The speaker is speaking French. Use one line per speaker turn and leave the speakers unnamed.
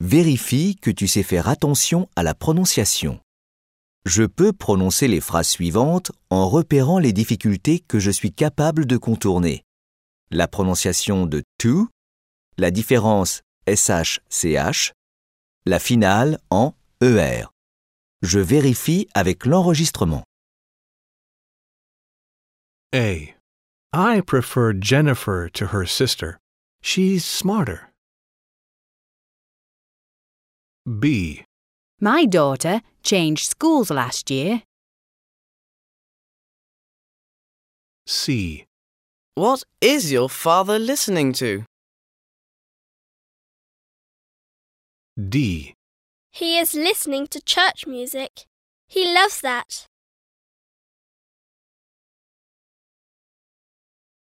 Vérifie que tu sais faire attention à la prononciation. Je peux prononcer les phrases suivantes en repérant les difficultés que je suis capable de contourner. La prononciation de to, la différence SH-CH, la finale en ER. Je vérifie avec l'enregistrement.
A. I prefer Jennifer to her sister. She's smarter. B.
My daughter changed schools last year.
C.
What is your father listening to?
D.
He is listening to church music. He loves that.